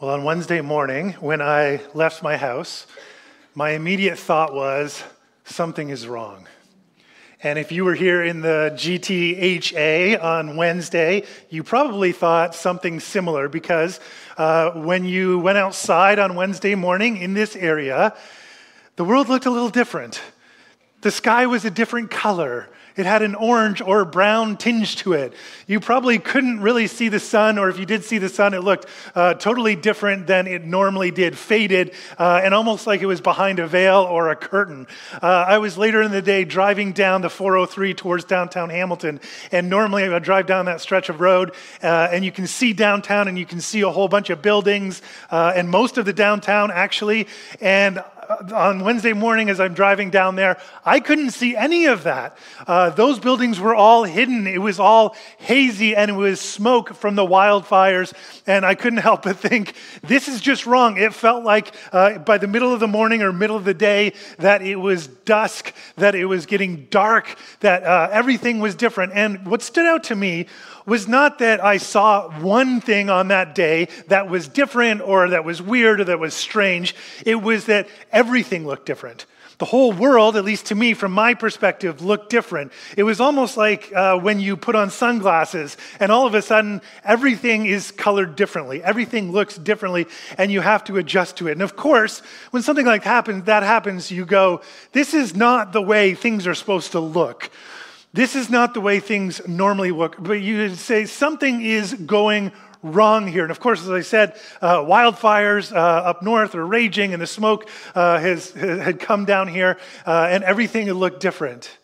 Well, on Wednesday morning, when I left my house, my immediate thought was, something is wrong. And if you were here in the GTHA on Wednesday, you probably thought something similar because when you went outside on Wednesday morning in this area, the world looked a little different. The sky was a different color. It had an orange or brown tinge to it. You probably couldn't really see the sun, or if you did see the sun, it looked totally different than it normally did, faded, and almost like it was behind a veil or a curtain. I was later in the day driving down the 403 towards downtown Hamilton, and normally I would drive down that stretch of road, and you can see downtown, and you can see a whole bunch of buildings, and most of the downtown actually, and on Wednesday morning as I'm driving down there, I couldn't see any of that. Those buildings were all hidden. It was all hazy and it was smoke from the wildfires. And I couldn't help but think, this is just wrong. It felt like by the middle of the morning or middle of the day that it was dusk, that it was getting dark, that everything was different. And what stood out to me was not that I saw one thing on that day that was different or that was weird or that was strange. It was that everything looked different. The whole world, at least to me, from my perspective, looked different. It was almost like when you put on sunglasses and all of a sudden everything is colored differently. Everything looks differently and you have to adjust to it. And of course, when something like that happens, you go, this is not the way things are supposed to look. This is not the way things normally look, but you say something is going wrong here. And of course, as I said, wildfires up north are raging and the smoke had come down here and everything had looked different.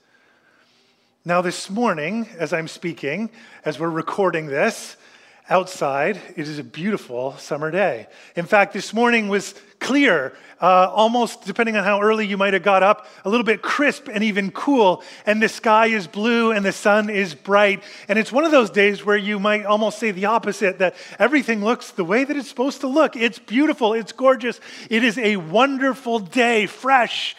Now this morning, as I'm speaking, as we're recording this, outside, it is a beautiful summer day. In fact, this morning was clear, almost, depending on how early you might have got up, a little bit crisp and even cool, and the sky is blue and the sun is bright, and it's one of those days where you might almost say the opposite, that everything looks the way that it's supposed to look. It's beautiful, it's gorgeous, it is a wonderful day, fresh,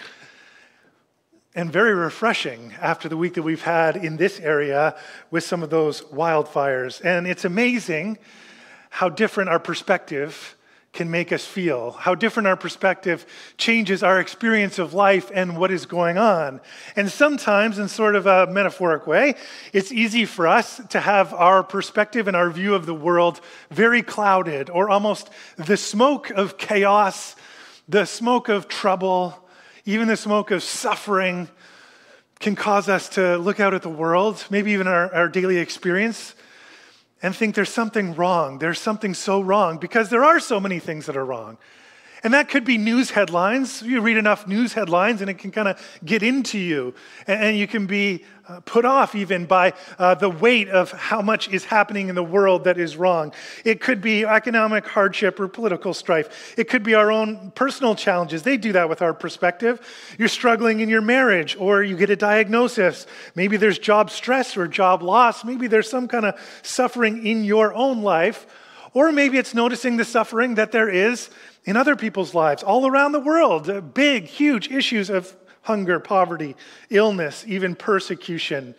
and very refreshing after the week that we've had in this area with some of those wildfires. And it's amazing how different our perspective can make us feel, how different our perspective changes our experience of life and what is going on. And sometimes, in sort of a metaphoric way, it's easy for us to have our perspective and our view of the world very clouded, or almost the smoke of chaos, the smoke of trouble, even the smoke of suffering can cause us to look out at the world, maybe even our daily experience, and think there's something wrong. There's something so wrong, because there are so many things that are wrong. And that could be news headlines. You read enough news headlines and it can kind of get into you. And you can be put off even by the weight of how much is happening in the world that is wrong. It could be economic hardship or political strife. It could be our own personal challenges. They do that with our perspective. You're struggling in your marriage, or you get a diagnosis. Maybe there's job stress or job loss. Maybe there's some kind of suffering in your own life. Or maybe it's noticing the suffering that there is in other people's lives all around the world. Big, huge issues of hunger, poverty, illness, even persecution.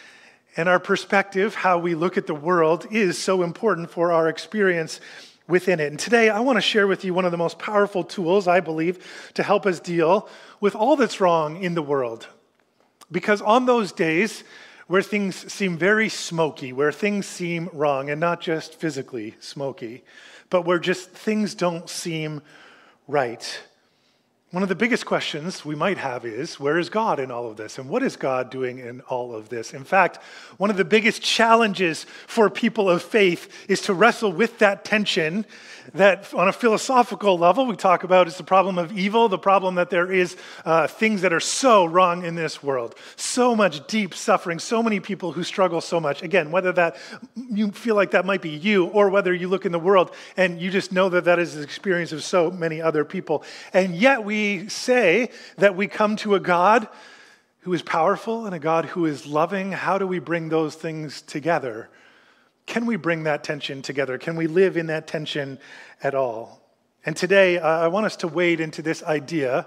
And our perspective, how we look at the world, is so important for our experience within it. And today I want to share with you one of the most powerful tools, I believe, to help us deal with all that's wrong in the world. Because on those days where things seem very smoky, where things seem wrong, and not just physically smoky, but where just things don't seem right, one of the biggest questions we might have is, where is God in all of this? And what is God doing in all of this? In fact, one of the biggest challenges for people of faith is to wrestle with that tension that on a philosophical level we talk about is the problem of evil, the problem that there is things that are so wrong in this world. So much deep suffering, so many people who struggle so much. Again, whether that you feel like that might be you, or whether you look in the world and you just know that that is the experience of so many other people. And yet we say that we come to a God who is powerful and a God who is loving. How do we bring those things together? Can we bring that tension together? Can we live in that tension at all? And today, I want us to wade into this idea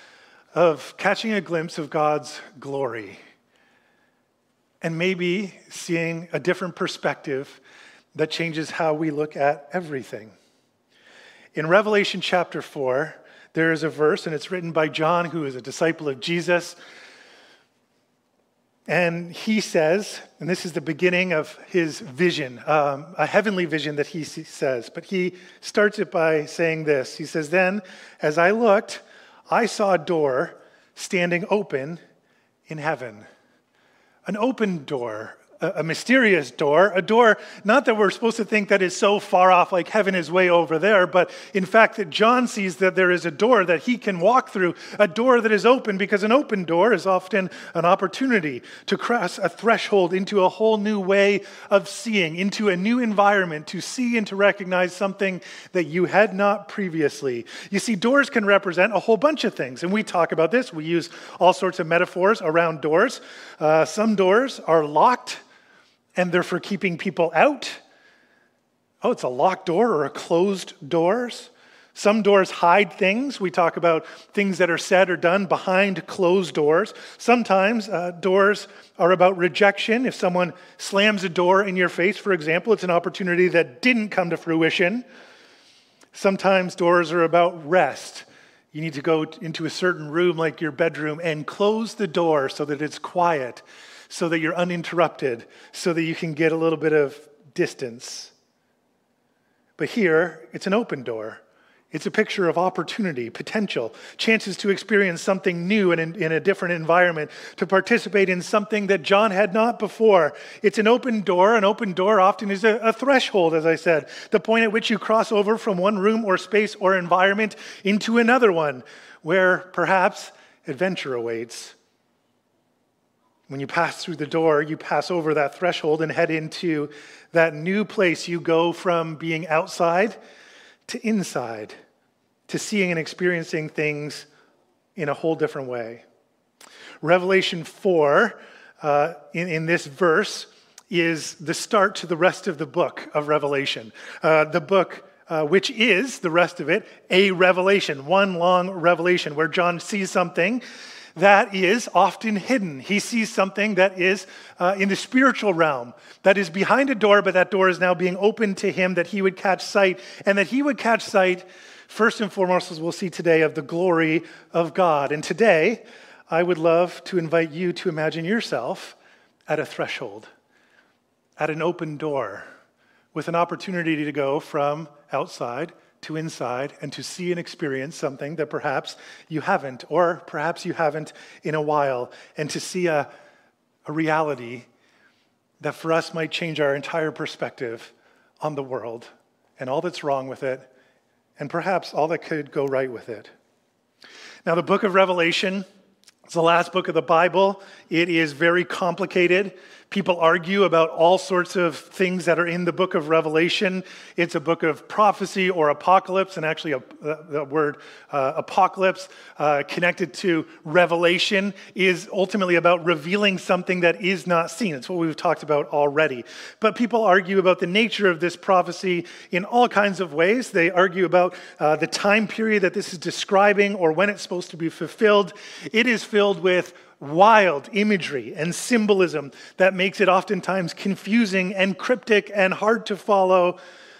of catching a glimpse of God's glory and maybe seeing a different perspective that changes how we look at everything. In Revelation chapter 4, there is a verse, and it's written by John, who is a disciple of Jesus. And he says, and this is the beginning of his vision, a heavenly vision that he says, but he starts it by saying this. He says, "Then, as I looked, I saw a door standing open in heaven." An open door, a mysterious door, a door not that we're supposed to think that is so far off, like heaven is way over there, but in fact that John sees that there is a door that he can walk through, a door that is open, because an open door is often an opportunity to cross a threshold into a whole new way of seeing, into a new environment, to see and to recognize something that you had not previously. You see, doors can represent a whole bunch of things, and we talk about this. We use all sorts of metaphors around doors. Some doors are locked, and they're for keeping people out. Oh, it's a locked door or a closed doors. Some doors hide things. We talk about things that are said or done behind closed doors. Sometimes doors are about rejection. If someone slams a door in your face, for example, it's an opportunity that didn't come to fruition. Sometimes doors are about rest. You need to go into a certain room like your bedroom and close the door so that it's quiet, so that you're uninterrupted, so that you can get a little bit of distance. But here, it's an open door. It's a picture of opportunity, potential, chances to experience something new and in a different environment, to participate in something that John had not before. It's an open door. An open door often is a threshold, as I said, the point at which you cross over from one room or space or environment into another one, where perhaps adventure awaits. When you pass through the door, you pass over that threshold and head into that new place. You go from being outside to inside, to seeing and experiencing things in a whole different way. Revelation 4, in this verse, is the start to the rest of the book of Revelation. The book, which is, the rest of it, a revelation, one long revelation, where John sees something that is often hidden. He sees something that is in the spiritual realm, that is behind a door, but that door is now being opened to him, that he would catch sight, and that he would catch sight, first and foremost, as we'll see today, of the glory of God. And today, I would love to invite you to imagine yourself at a threshold, at an open door, with an opportunity to go from outside to inside and to see and experience something that perhaps you haven't, or perhaps you haven't in a while, and to see a reality that for us might change our entire perspective on the world and all that's wrong with it, and perhaps all that could go right with it. Now, the book of Revelation, it's the last book of the Bible. It is very complicated. People argue about all sorts of things that are in the book of Revelation. It's a book of prophecy or apocalypse, and actually the word apocalypse connected to revelation is ultimately about revealing something that is not seen. It's what we've talked about already. But people argue about the nature of this prophecy in all kinds of ways. They argue about the time period that this is describing or when it's supposed to be fulfilled. It is filled with wild imagery and symbolism that makes it oftentimes confusing and cryptic and hard to follow.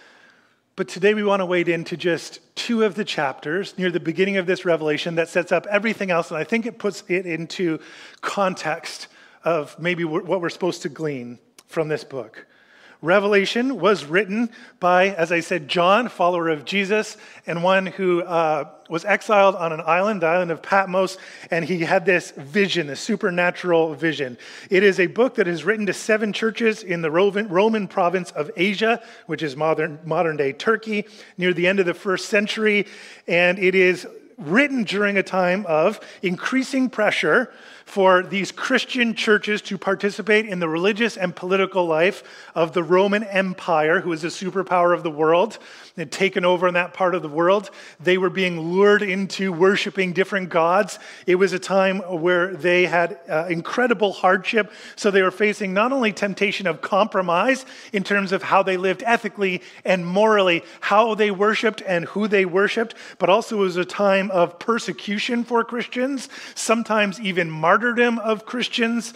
But today we want to wade into just two of the chapters near the beginning of this revelation that sets up everything else, and I think it puts it into context of maybe what we're supposed to glean from this book. Revelation was written by, as I said, John, follower of Jesus, and one who was exiled on an island, the island of Patmos, and he had this vision, this supernatural vision. It is a book that is written to 7 churches in the Roman province of Asia, which is modern-day Turkey, near the end of the 1st century, and it is written during a time of increasing pressure for these Christian churches to participate in the religious and political life of the Roman Empire, who is a superpower of the world, and taken over in that part of the world. They were being lured into worshiping different gods. It was a time where they had incredible hardship, so they were facing not only temptation of compromise in terms of how they lived ethically and morally, how they worshiped and who they worshiped, but also it was a time of persecution for Christians, sometimes even martyrdom of Christians.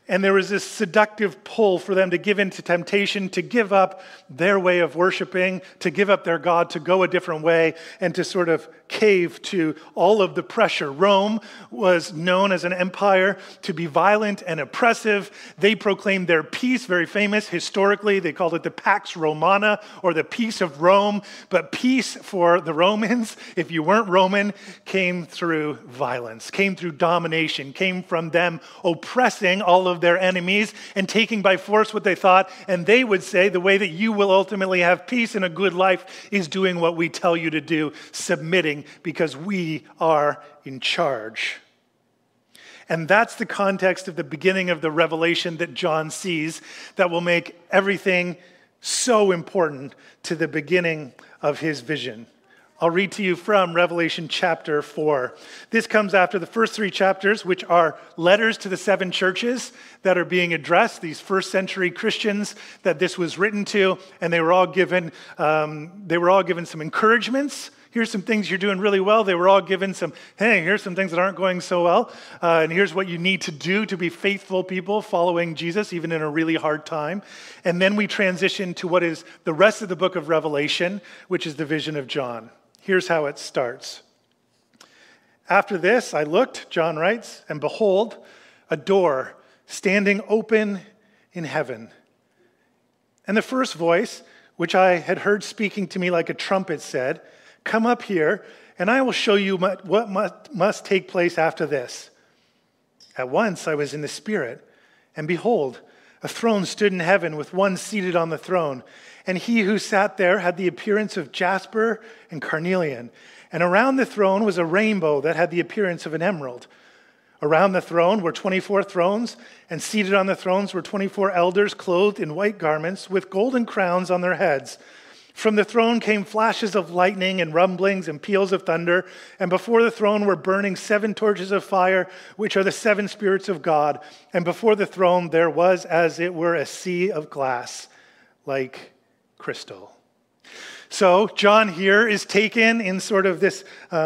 And there was this seductive pull for them to give in to temptation, to give up their way of worshiping, to give up their God, to go a different way, and to sort of cave to all of the pressure. Rome was known as an empire to be violent and oppressive. They proclaimed their peace, very famous historically. They called it the Pax Romana, or the peace of Rome. But peace for the Romans, if you weren't Roman, came through violence, came through domination, came from them oppressing all of their enemies and taking by force what they thought. And they would say the way that you will ultimately have peace and a good life is doing what we tell you to do, submitting, because we are in charge. And that's the context of the beginning of the revelation that John sees that will make everything so important to the beginning of his vision. I'll read to you from Revelation chapter 4. This comes after the first 3 chapters, which are letters to the 7 churches that are being addressed, these first century Christians that this was written to, and they were all given some encouragements. Here's some things you're doing really well. They were all given some, hey, here's some things that aren't going so well, and here's what you need to do to be faithful people following Jesus, even in a really hard time. And then we transition to what is the rest of the book of Revelation, which is the vision of John. Here's how it starts. After this, I looked, John writes, and behold, a door standing open in heaven. And the first voice, which I had heard speaking to me like a trumpet, said, "Come up here, and I will show you what must take place after this." At once I was in the Spirit, and behold, a throne stood in heaven with one seated on the throne. And he who sat there had the appearance of jasper and carnelian. And around the throne was a rainbow that had the appearance of an emerald. Around the throne were 24 thrones, and seated on the thrones were 24 elders clothed in white garments with golden crowns on their heads. From the throne came flashes of lightning and rumblings and peals of thunder, and before the throne were burning 7 torches of fire, which are the 7 spirits of God. And before the throne there was, as it were, a sea of glass, like crystal. So John here is taken in sort of this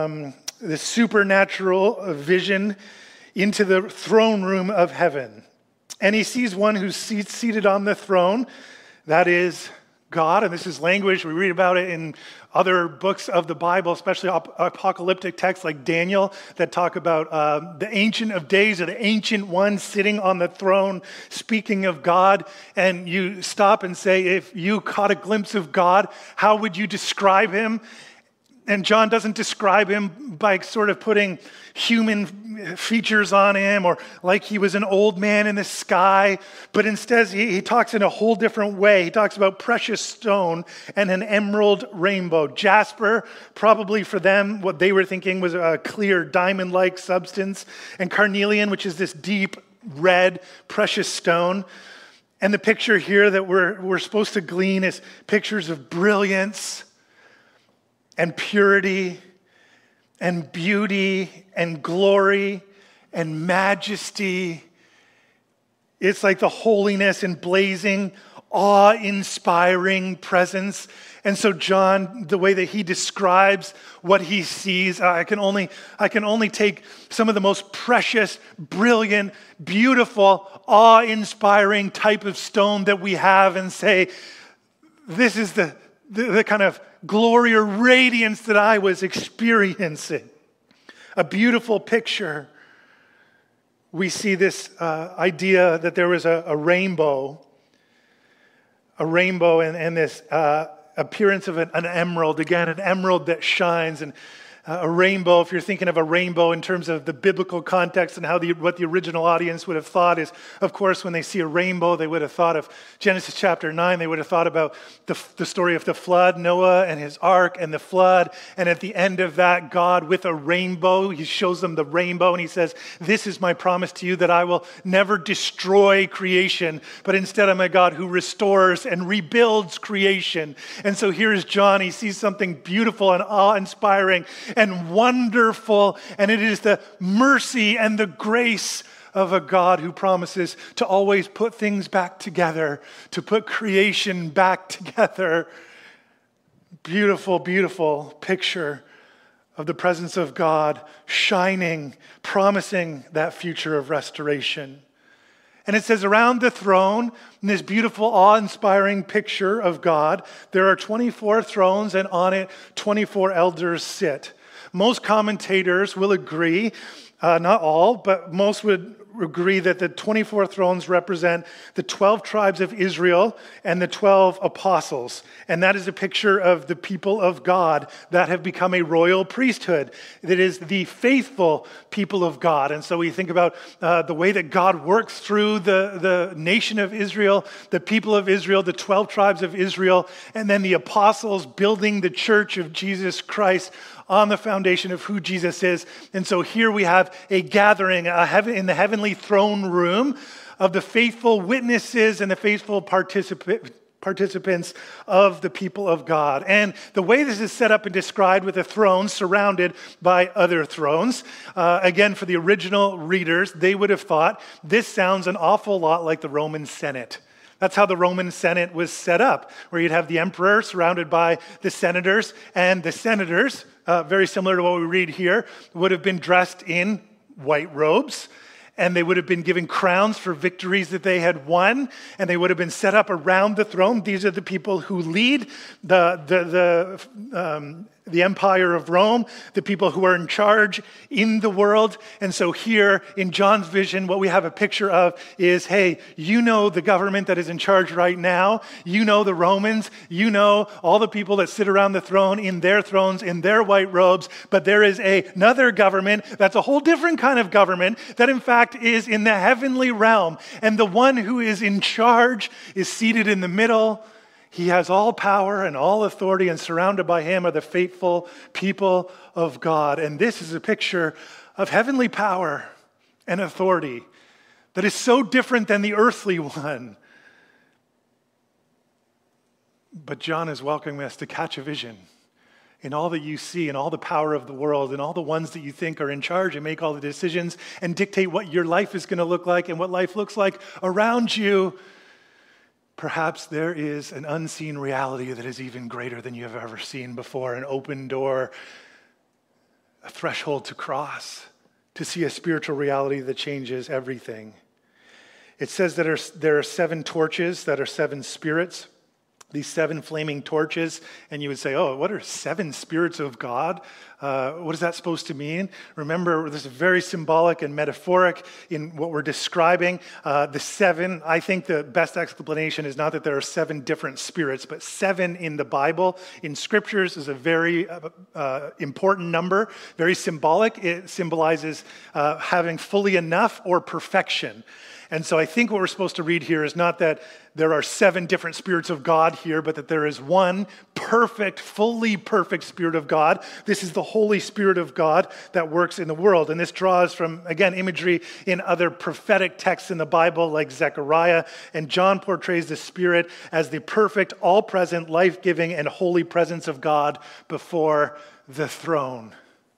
supernatural vision into the throne room of heaven. And he sees one who's seated on the throne, that is God, and this is language, we read about it in other books of the Bible, especially apocalyptic texts like Daniel that talk about the Ancient of Days, or the Ancient One sitting on the throne, speaking of God. And you stop and say, if you caught a glimpse of God, how would you describe him? And John doesn't describe him by sort of putting human features on him or like he was an old man in the sky, but instead he talks in a whole different way. He talks about precious stone and an emerald rainbow. Jasper, probably for them, what they were thinking was a clear diamond-like substance, and carnelian, which is this deep red precious stone. And the picture here that we're supposed to glean is pictures of brilliance and purity and beauty and glory and majesty. It's like the holiness and blazing, awe-inspiring presence. And so John, the way that he describes what he sees, I can only take some of the most precious, brilliant, beautiful, awe-inspiring type of stone that we have and say, this is the kind of glory or radiance that I was experiencing. A beautiful picture. We see this idea that there was a rainbow and this appearance of an emerald. Again, an emerald that shines, and a rainbow, if you're thinking of a rainbow in terms of the biblical context and what the original audience would have thought is, of course, when they see a rainbow, they would have thought of Genesis chapter 9. They would have thought about the story of the flood, Noah and his ark and the flood. And at the end of that, God with a rainbow, he shows them the rainbow and he says, "This is my promise to you, that I will never destroy creation, but instead I'm a God who restores and rebuilds creation." And so here's John. He sees something beautiful and awe-inspiring and wonderful, and it is the mercy and the grace of a God who promises to always put things back together, to put creation back together. Beautiful, beautiful picture of the presence of God shining, promising that future of restoration. And it says, around the throne, in this beautiful, awe-inspiring picture of God, there are 24 thrones, and on it, 24 elders sit. Most commentators will agree, not all, but most would agree that the 24 thrones represent the 12 tribes of Israel and the 12 apostles. And that is a picture of the people of God that have become a royal priesthood. That is the faithful people of God. And so we think about the way that God works through the nation of Israel, the people of Israel, the 12 tribes of Israel, and then the apostles building the church of Jesus Christ on the foundation of who Jesus is. And so here we have a gathering in the heavenly throne room of the faithful witnesses and the faithful participants of the people of God. And the way this is set up and described with a throne surrounded by other thrones, again, for the original readers, they would have thought this sounds an awful lot like the Roman Senate. That's how the Roman Senate was set up, where you'd have the emperor surrounded by the senators, and the senators, very similar to what we read here, would have been dressed in white robes, and they would have been given crowns for victories that they had won, and they would have been set up around the throne. These are the people who lead the empire of Rome, the people who are in charge in the world. And so here in John's vision, what we have a picture of is, hey, you know the government that is in charge right now. You know the Romans. You know all the people that sit around the throne in their thrones, in their white robes. But there is another government that's a whole different kind of government that in fact is in the heavenly realm. And the one who is in charge is seated in the middle. He has all power and all authority, and surrounded by him are the faithful people of God. And this is a picture of heavenly power and authority that is so different than the earthly one. But John is welcoming us to catch a vision in all that you see, and all the power of the world, and all the ones that you think are in charge and make all the decisions and dictate what your life is going to look like and what life looks like around you. Perhaps there is an unseen reality that is even greater than you have ever seen before, an open door, a threshold to cross, to see a spiritual reality that changes everything. It says that there are 7 torches that are 7 spirits, these 7 flaming torches, and you would say, oh, what are 7 spirits of God? What is that supposed to mean? Remember, this is very symbolic and metaphoric in what we're describing. The 7, I think the best explanation is not that there are 7 different spirits, but 7 in the Bible, in scriptures, is a very important number, very symbolic. It symbolizes having fully enough or perfection. And so I think what we're supposed to read here is not that there are 7 different spirits of God here, but that there is one perfect, fully perfect Spirit of God. This is the Holy Spirit of God that works in the world. And this draws from, again, imagery in other prophetic texts in the Bible, like Zechariah. And John portrays the Spirit as the perfect, all-present, life-giving, and holy presence of God before the throne.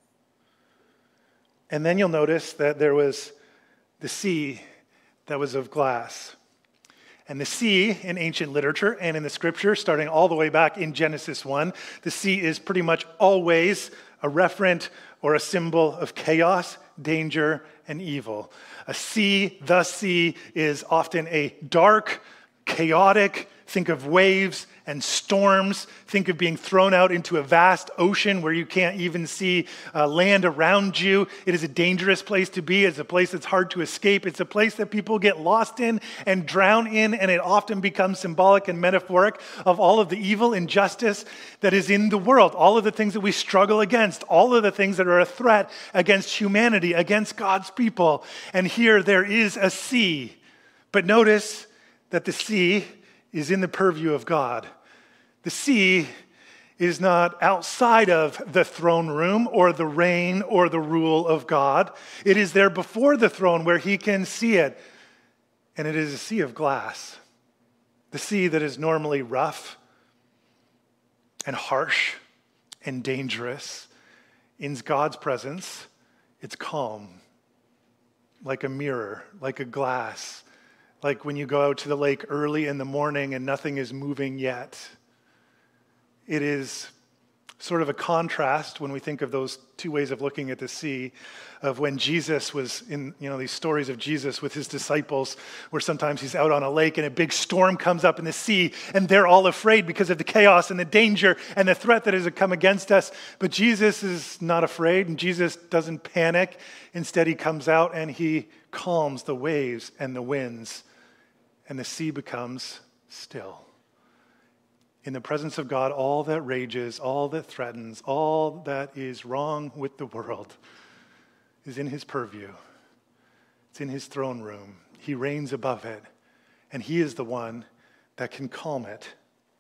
And then you'll notice that there was the sea that was of glass. And the sea in ancient literature and in the scripture, starting all the way back in Genesis 1, the sea is pretty much always a referent or a symbol of chaos, danger, and evil. A sea, the sea, is often a dark, chaotic, think of waves and storms. Think of being thrown out into a vast ocean where you can't even see land around you. It is a dangerous place to be. It's a place that's hard to escape. It's a place that people get lost in and drown in, and it often becomes symbolic and metaphoric of all of the evil, injustice that is in the world, all of the things that we struggle against, all of the things that are a threat against humanity, against God's people. And here there is a sea. But notice that the sea is in the purview of God. The sea is not outside of the throne room or the reign or the rule of God. It is there before the throne where he can see it. And it is a sea of glass. The sea that is normally rough and harsh and dangerous. In God's presence, it's calm, like a mirror, like a glass, like when you go out to the lake early in the morning and nothing is moving yet. It is Sort of a contrast when we think of those two ways of looking at the sea, of when Jesus was in, these stories of Jesus with his disciples, where sometimes he's out on a lake and a big storm comes up in the sea and they're all afraid because of the chaos and the danger and the threat that has come against us. But Jesus is not afraid, and Jesus doesn't panic. Instead, he comes out and he calms the waves and the winds, and the sea becomes still. In the presence of God, all that rages, all that threatens, all that is wrong with the world is in his purview. It's in his throne room. He reigns above it, and he is the one that can calm it.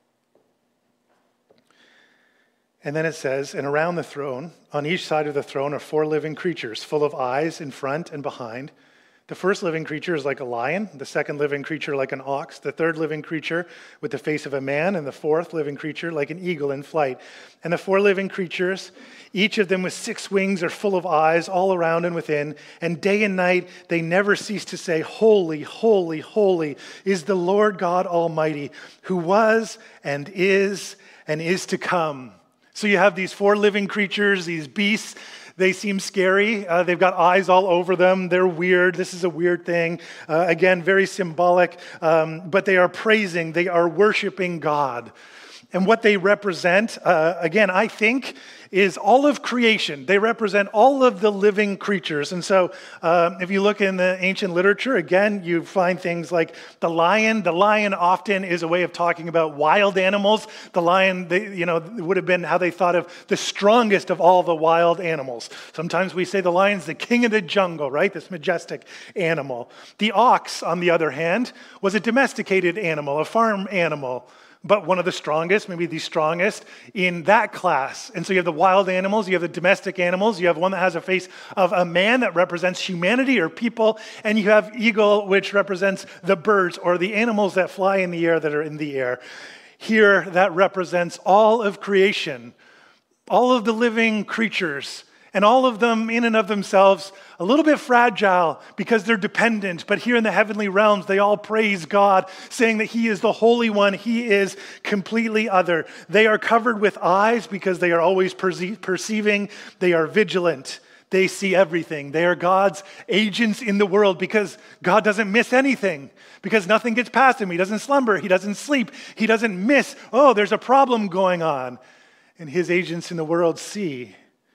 And then it says, and around the throne, on each side of the throne are 4 living creatures, full of eyes in front and behind. The first living creature is like a lion, the second living creature like an ox, the third living creature with the face of a man, and the fourth living creature like an eagle in flight. And the 4 living creatures, each of them with 6 wings, are full of eyes all around and within, and day and night they never cease to say, "Holy, holy, holy is the Lord God Almighty, who was and is to come." So you have these 4 living creatures, these beasts. They seem scary. They've got eyes all over them. They're weird. This is a weird thing. Again, very symbolic. But they are praising. They are worshiping God. And what they represent, again, I think, is all of creation. They represent all of the living creatures. And so if you look in the ancient literature, again, you find things like the lion. The lion often is a way of talking about wild animals. The lion, would have been how they thought of the strongest of all the wild animals. Sometimes we say the lion's the king of the jungle, right? This majestic animal. The ox, on the other hand, was a domesticated animal, a farm animal, but one of the strongest, maybe the strongest in that class. And so you have the wild animals, you have the domestic animals, you have one that has a face of a man that represents humanity or people, and you have eagle, which represents the birds or the animals that fly in the air, that are in the air. Here, that represents all of creation, all of the living creatures, and all of them in and of themselves a little bit fragile because they're dependent. But here in the heavenly realms, they all praise God, saying that he is the Holy One. He is completely other. They are covered with eyes because they are always perceiving. They are vigilant. They see everything. They are God's agents in the world because God doesn't miss anything, because nothing gets past him. He doesn't slumber. He doesn't sleep. He doesn't miss, there's a problem going on. And his agents in the world see.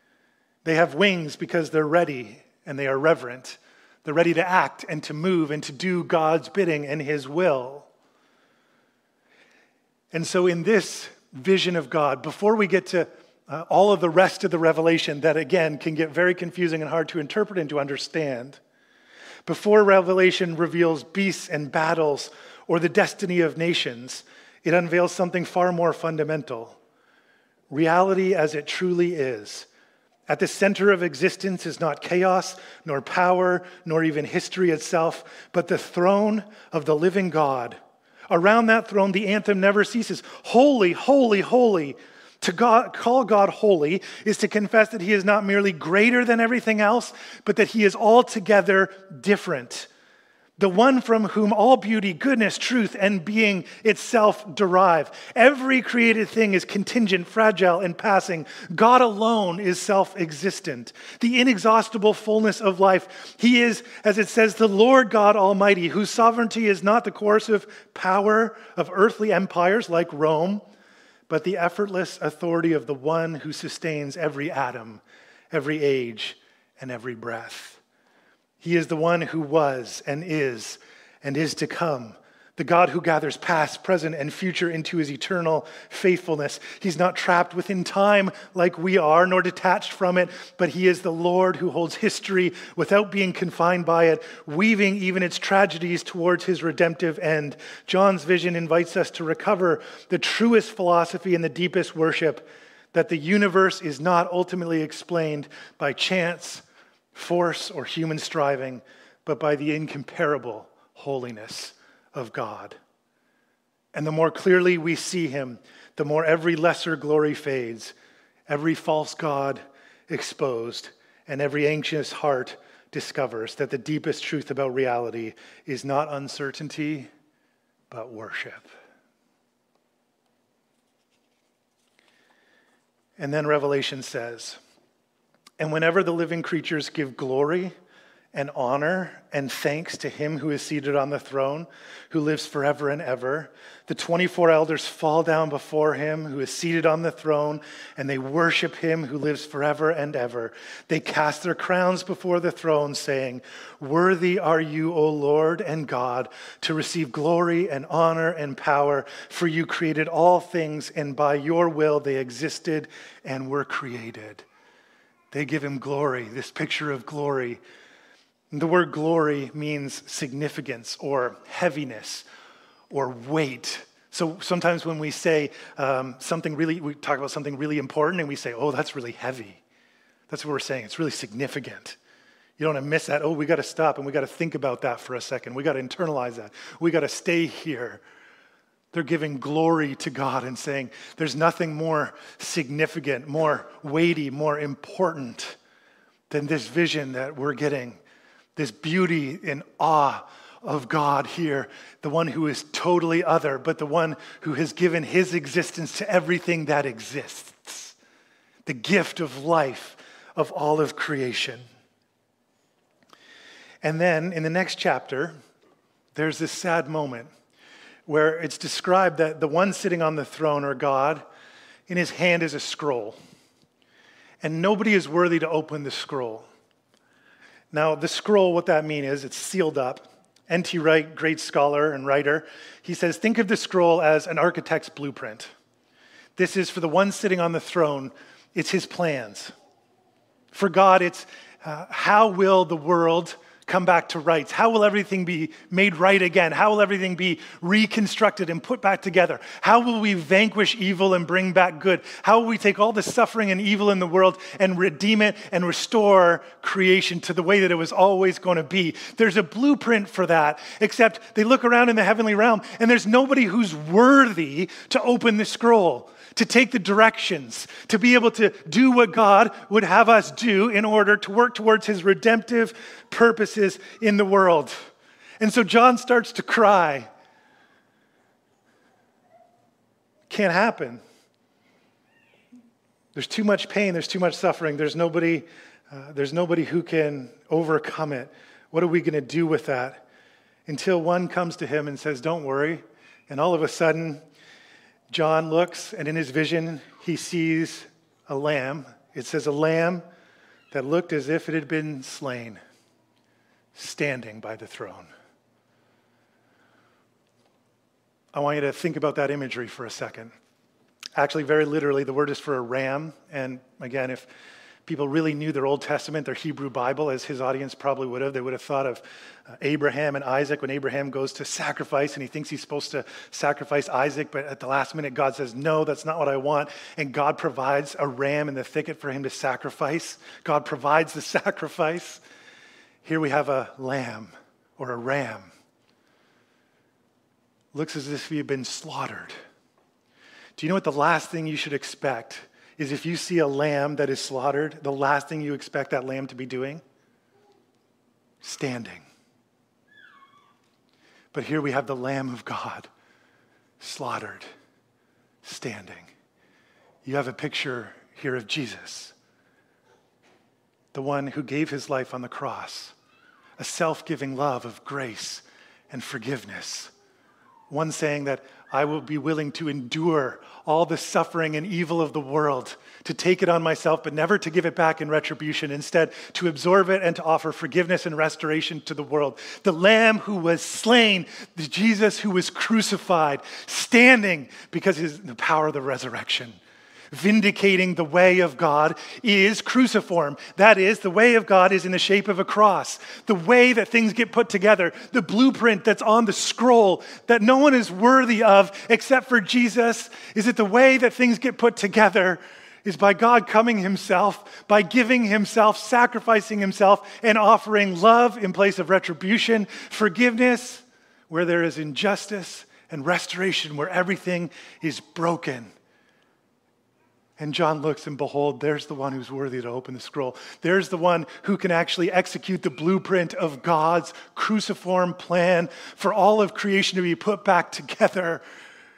They have wings because they're ready and they are reverent. They're ready to act and to move and to do God's bidding and his will. And so in this vision of God, before we get to all of the rest of the revelation that, again, can get very confusing and hard to interpret and to understand, before Revelation reveals beasts and battles or the destiny of nations, it unveils something far more fundamental. Reality as it truly is. At the center of existence is not chaos, nor power, nor even history itself, but the throne of the living God. Around that throne, the anthem never ceases. Holy, holy, holy. Call God holy is to confess that he is not merely greater than everything else, but that he is altogether different. The one from whom all beauty, goodness, truth, and being itself derive. Every created thing is contingent, fragile, and passing. God alone is self-existent. The inexhaustible fullness of life. He is, as it says, the Lord God Almighty, whose sovereignty is not the coercive power of earthly empires like Rome, but the effortless authority of the one who sustains every atom, every age, and every breath. He is the one who was and is to come. The God who gathers past, present, and future into his eternal faithfulness. He's not trapped within time like we are, nor detached from it, but he is the Lord who holds history without being confined by it, weaving even its tragedies towards his redemptive end. John's vision invites us to recover the truest philosophy and the deepest worship, that the universe is not ultimately explained by chance, force, or human striving, but by the incomparable holiness of God. And the more clearly we see him, the more every lesser glory fades, every false god exposed, and every anxious heart discovers that the deepest truth about reality is not uncertainty, but worship. And then Revelation says, and whenever the living creatures give glory and honor and thanks to him who is seated on the throne, who lives forever and ever, the 24 elders fall down before him who is seated on the throne, and they worship him who lives forever and ever. They cast their crowns before the throne, saying, worthy are you, O Lord and God, to receive glory and honor and power, for you created all things, and by your will they existed and were created. They give him glory, this picture of glory. The word glory means significance or heaviness or weight. So sometimes when we say we talk about something really important and we say, oh, that's really heavy. That's what we're saying. It's really significant. You don't want to miss that. Oh, we got to stop and we got to think about that for a second. We got to internalize that. We got to stay here. They're giving glory to God and saying there's nothing more significant, more weighty, more important than this vision that we're getting. This beauty and awe of God here, the one who is totally other, but the one who has given his existence to everything that exists. The gift of life of all of creation. And then in the next chapter, there's this sad moment where it's described that the one sitting on the throne, or God, in his hand is a scroll. And nobody is worthy to open the scroll. Now, the scroll, what that means is it's sealed up. N.T. Wright, great scholar and writer, he says, think of the scroll as an architect's blueprint. This is for the one sitting on the throne, it's his plans. For God, it's how will the world come back to rights? How will everything be made right again? How will everything be reconstructed and put back together? How will we vanquish evil and bring back good? How will we take all the suffering and evil in the world and redeem it and restore creation to the way that it was always going to be? There's a blueprint for that, except they look around in the heavenly realm and there's nobody who's worthy to open the scroll, to take the directions, to be able to do what God would have us do in order to work towards his redemptive purposes in the world. And so John starts to cry. Can't happen. There's too much pain, there's too much suffering, there's nobody who can overcome it. What are we going to do with that? Until one comes to him and says, don't worry. And all of a sudden, John looks, and in his vision, he sees a lamb. It says a lamb that looked as if it had been slain, standing by the throne. I want you to think about that imagery for a second. Actually, very literally, the word is for a ram. And again, if people really knew their Old Testament, their Hebrew Bible, as his audience probably would have, they would have thought of Abraham and Isaac when Abraham goes to sacrifice and he thinks he's supposed to sacrifice Isaac, but at the last minute God says, no, that's not what I want. And God provides a ram in the thicket for him to sacrifice. God provides the sacrifice. Here we have a lamb or a ram. Looks as if he had been slaughtered. Do you know what the last thing you should expect is if you see a lamb that is slaughtered, the last thing you expect that lamb to be doing? Standing. But here we have the Lamb of God, slaughtered, standing. You have a picture here of Jesus, the one who gave his life on the cross, a self-giving love of grace and forgiveness. One saying that I will be willing to endure all the suffering and evil of the world, to take it on myself, but never to give it back in retribution. Instead, to absorb it and to offer forgiveness and restoration to the world. The Lamb who was slain, the Jesus who was crucified, standing because of the power of the resurrection. Vindicating the way of God is cruciform. That is, the way of God is in the shape of a cross. The way that things get put together, the blueprint that's on the scroll that no one is worthy of except for Jesus, is that the way that things get put together is by God coming himself, by giving himself, sacrificing himself, and offering love in place of retribution, forgiveness where there is injustice, and restoration where everything is broken. And John looks and behold, there's the one who's worthy to open the scroll. There's the one who can actually execute the blueprint of God's cruciform plan for all of creation to be put back together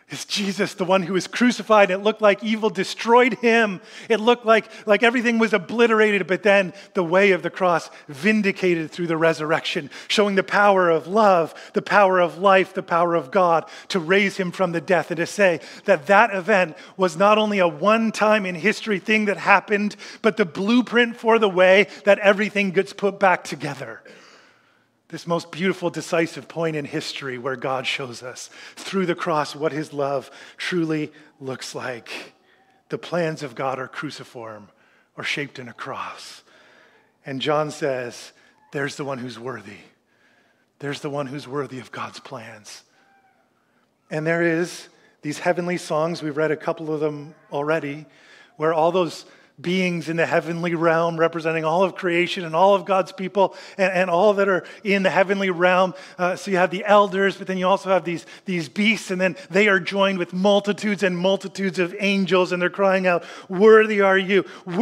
is Jesus, the one who was crucified. It looked like evil destroyed him. It looked like everything was obliterated, but then the way of the cross vindicated through the resurrection, showing the power of love, the power of life, the power of God to raise him from the death, and to say that that event was not only a one-time in history thing that happened, but the blueprint for the way that everything gets put back together. This most beautiful, decisive point in history where God shows us through the cross what his love truly looks like. The plans of God are cruciform or shaped in a cross. And John says, there's the one who's worthy. There's the one who's worthy of God's plans. And there is these heavenly songs, we've read a couple of them already, where all those beings in the heavenly realm representing all of creation and all of God's people and all that are in the heavenly realm. So you have the elders, but then you also have these beasts, and then they are joined with multitudes and multitudes of angels, and they're crying out, worthy are you,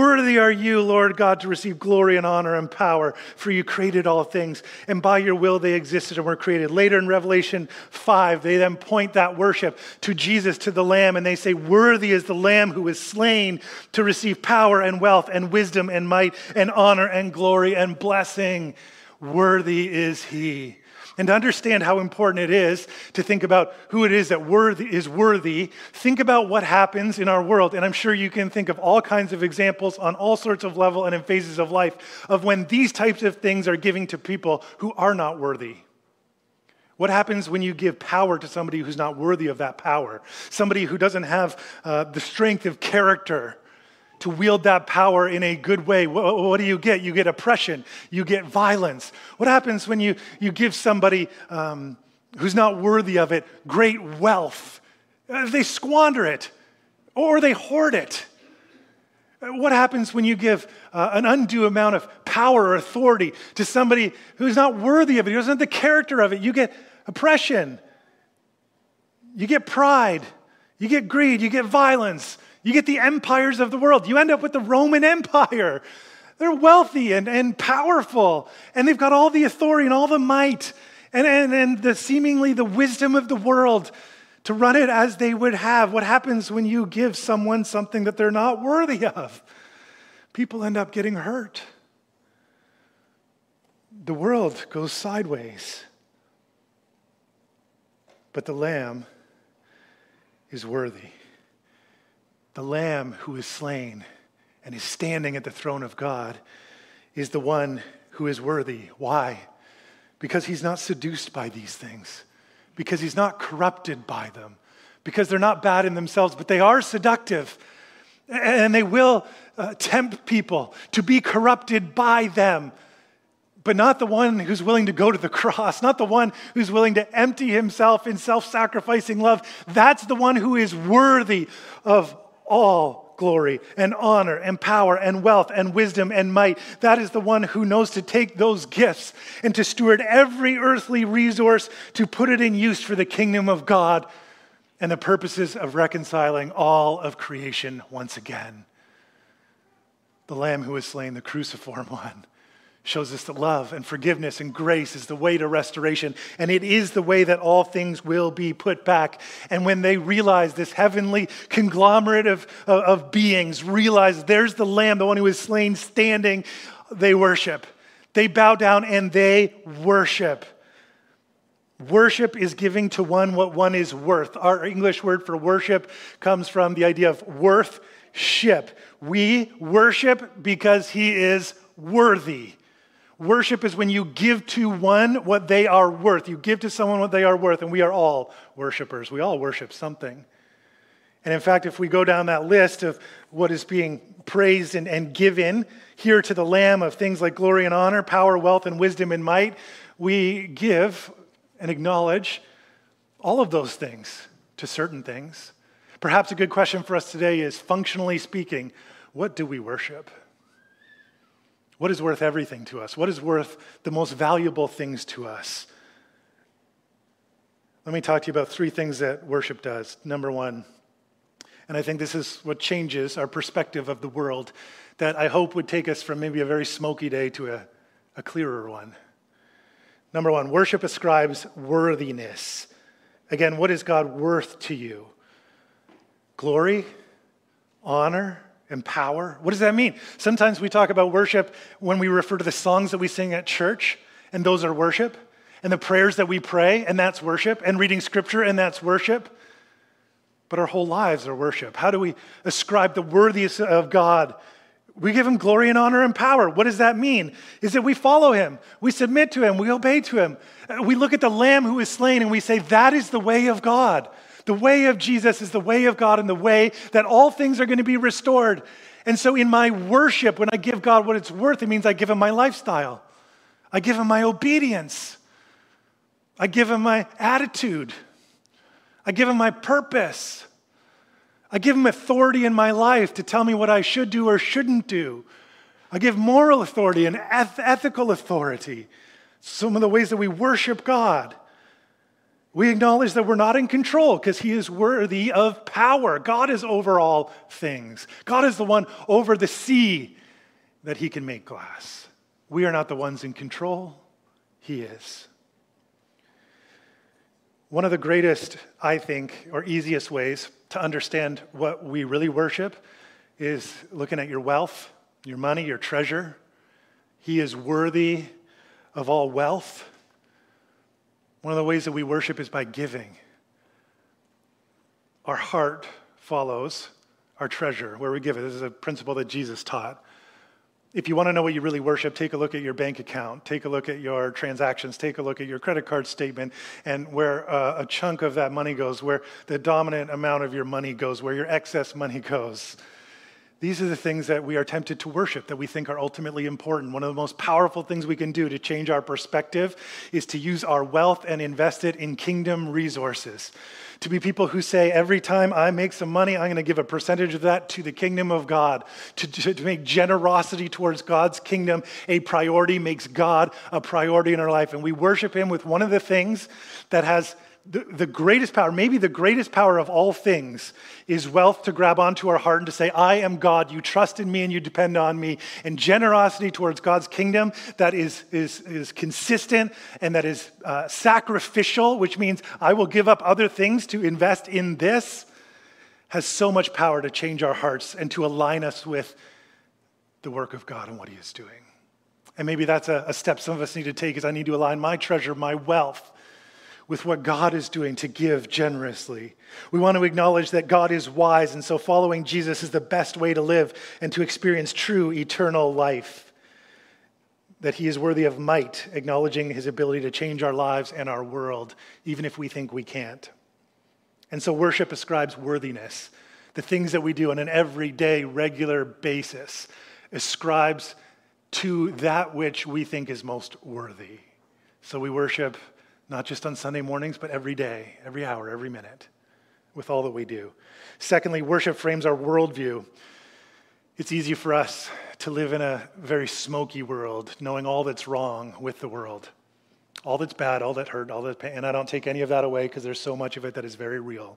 Lord God, to receive glory and honor and power, for you created all things, and by your will they existed and were created. Later in Revelation 5, they then point that worship to Jesus, to the Lamb, and they say, worthy is the Lamb who was slain to receive power and wealth and wisdom and might and honor and glory and blessing. Worthy is he. And to understand how important it is to think about who it is that is worthy, think about what happens in our world. And I'm sure you can think of all kinds of examples on all sorts of level and in phases of life of when these types of things are given to people who are not worthy. What happens when you give power to somebody who's not worthy of that power? Somebody who doesn't have the strength of character to wield that power in a good way. What do you get? You get oppression. You get violence. What happens when you give somebody who's not worthy of it great wealth? They squander it or they hoard it. What happens when you give an undue amount of power or authority to somebody who's not worthy of it, who doesn't have the character of it? You get oppression. You get pride. You get greed. You get violence. You get the empires of the world. You end up with the Roman Empire. They're wealthy and powerful, and they've got all the authority and all the might and the seemingly the wisdom of the world to run it as they would have. What happens when you give someone something that they're not worthy of? People end up getting hurt. The world goes sideways. But the Lamb is worthy. The Lamb who is slain and is standing at the throne of God is the one who is worthy. Why? Because he's not seduced by these things. Because he's not corrupted by them. Because they're not bad in themselves, but they are seductive. And they will tempt people to be corrupted by them. But not the one who's willing to go to the cross, not the one who's willing to empty himself in self-sacrificing love. That's the one who is worthy of all glory and honor and power and wealth and wisdom and might. That is the one who knows to take those gifts and to steward every earthly resource to put it in use for the kingdom of God and the purposes of reconciling all of creation once again. The Lamb who was slain, the cruciform one, shows us that love and forgiveness and grace is the way to restoration, and it is the way that all things will be put back. And when they realize, this heavenly conglomerate of beings realize there's the Lamb, the one who is slain, standing, they worship. They bow down and they worship. Worship is giving to one what one is worth. Our English word for worship comes from the idea of worth-ship. We worship because he is worthy. Worship is when you give to one what they are worth. You give to someone what they are worth, and we are all worshipers. We all worship something. And in fact, if we go down that list of what is being praised and given here to the Lamb of things like glory and honor, power, wealth, and wisdom and might, we give and acknowledge all of those things to certain things. Perhaps a good question for us today is, functionally speaking, what do we worship? What is worth everything to us? What is worth the most valuable things to us? Let me talk to you about three things that worship does. Number one, and I think this is what changes our perspective of the world, that I hope would take us from maybe a very smoky day to a clearer one. Number one, worship ascribes worthiness. Again, what is God worth to you? Glory, honor, and power. What does that mean? Sometimes we talk about worship when we refer to the songs that we sing at church, and those are worship, and the prayers that we pray, and that's worship, and reading scripture, and that's worship. But our whole lives are worship. How do we ascribe the worthiness of God? We give him glory and honor and power. What does that mean? Is that we follow him, we submit to him, we obey to him. We look at the Lamb who is slain and we say, that is the way of God. The way of Jesus is the way of God and the way that all things are going to be restored. And so in my worship, when I give God what it's worth, it means I give him my lifestyle. I give him my obedience. I give him my attitude. I give him my purpose. I give him authority in my life to tell me what I should do or shouldn't do. I give moral authority and ethical authority. Some of the ways that we worship God. We acknowledge that we're not in control because he is worthy of power. God is over all things. God is the one over the sea that he can make glass. We are not the ones in control. He is. One of the greatest, I think, or easiest ways to understand what we really worship is looking at your wealth, your money, your treasure. He is worthy of all wealth. One of the ways that we worship is by giving. Our heart follows our treasure, where we give it. This is a principle that Jesus taught. If you want to know what you really worship, take a look at your bank account, take a look at your transactions, take a look at your credit card statement, and where a chunk of that money goes, where the dominant amount of your money goes, where your excess money goes. These are the things that we are tempted to worship, that we think are ultimately important. One of the most powerful things we can do to change our perspective is to use our wealth and invest it in kingdom resources. To be people who say, every time I make some money, I'm going to give a percentage of that to the kingdom of God. To make generosity towards God's kingdom a priority makes God a priority in our life. And we worship him with one of the things that has the greatest power, maybe the greatest power of all things, is wealth to grab onto our heart and to say, I am God, you trust in me and you depend on me. And generosity towards God's kingdom that is consistent and that is sacrificial, which means I will give up other things to invest in this, has so much power to change our hearts and to align us with the work of God and what he is doing. And maybe that's a step some of us need to take, is I need to align my treasure, my wealth, with what God is doing to give generously. We want to acknowledge that God is wise, and so following Jesus is the best way to live and to experience true eternal life. That he is worthy of might, acknowledging his ability to change our lives and our world, even if we think we can't. And so worship ascribes worthiness. The things that we do on an everyday, regular basis ascribes to that which we think is most worthy. So we worship not just on Sunday mornings, but every day, every hour, every minute, with all that we do. Secondly, worship frames our worldview. It's easy for us to live in a very smoky world, knowing all that's wrong with the world, all that's bad, all that hurt, all that pain. And I don't take any of that away because there's so much of it that is very real.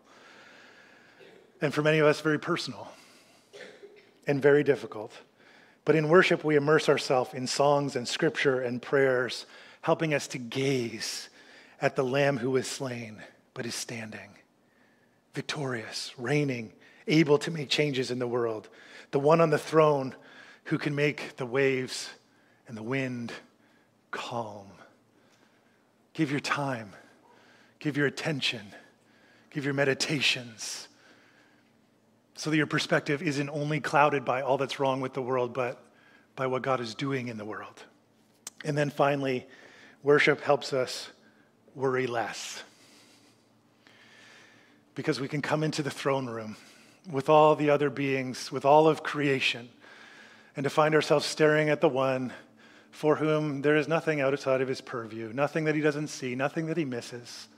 And for many of us, very personal and very difficult. But in worship, we immerse ourselves in songs and scripture and prayers, helping us to gaze at the Lamb who was slain, but is standing, victorious, reigning, able to make changes in the world. The one on the throne who can make the waves and the wind calm. Give your time, give your attention, give your meditations, so that your perspective isn't only clouded by all that's wrong with the world, but by what God is doing in the world. And then finally, worship helps us worry less. Because we can come into the throne room with all the other beings, with all of creation, and to find ourselves staring at the one for whom there is nothing outside of his purview, nothing that he doesn't see, nothing that he misses.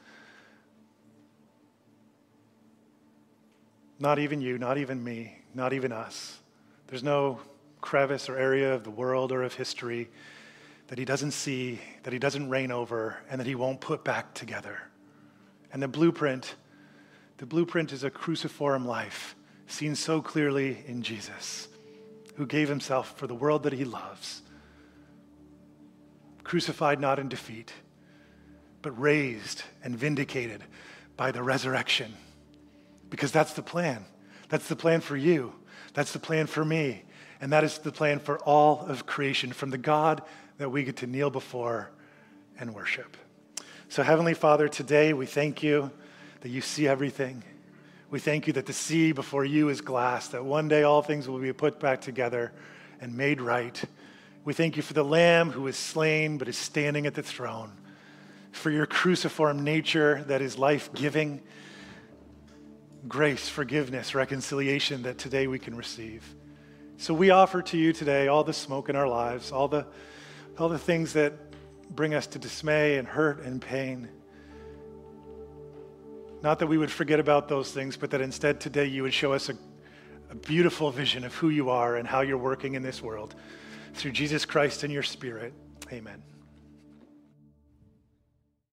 Not even you, not even me, not even us. There's no crevice or area of the world or of history that he doesn't see, that he doesn't reign over, and that he won't put back together. And the blueprint is a cruciform life seen so clearly in Jesus, who gave himself for the world that he loves. Crucified not in defeat, but raised and vindicated by the resurrection. Because that's the plan. That's the plan for you. That's the plan for me. And that is the plan for all of creation, from the God that we get to kneel before and worship. So Heavenly Father, today we thank you that you see everything. We thank you that the sea before you is glass, that one day all things will be put back together and made right. We thank you for the Lamb who is slain but is standing at the throne, for your cruciform nature that is life-giving, grace, forgiveness, reconciliation that today we can receive. So we offer to you today all the smoke in our lives, all the things that bring us to dismay and hurt and pain. Not that we would forget about those things, but that instead today you would show us a beautiful vision of who you are and how you're working in this world. Through Jesus Christ and your Spirit, amen.